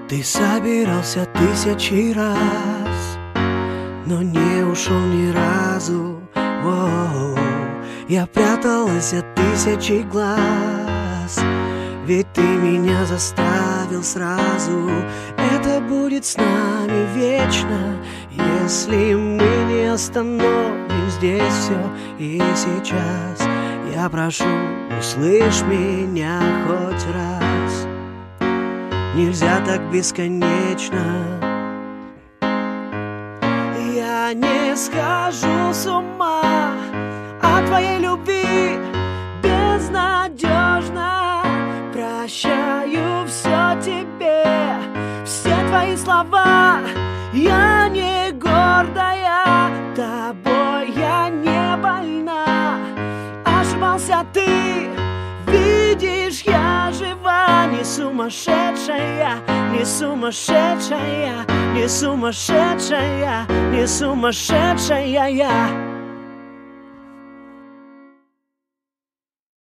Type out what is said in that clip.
Ты собирался тысячи раз, но не ушел ни разу. Воу. Я пряталась от тысячи глаз, ведь ты меня заставил сразу. Это будет с нами вечно, если мы не остановим здесь все и сейчас. Я прошу, услышь меня хоть раз. Нельзя так бесконечно. Я не схожу с ума от твоей любви безнадежно. Прощаю все тебе, все твои слова. Я не гордая, тобой я не больна. Ошибался ты, видишь, я жива. Не сумасшедшая, не сумасшедшая, не сумасшедшая, не сумасшедшая я.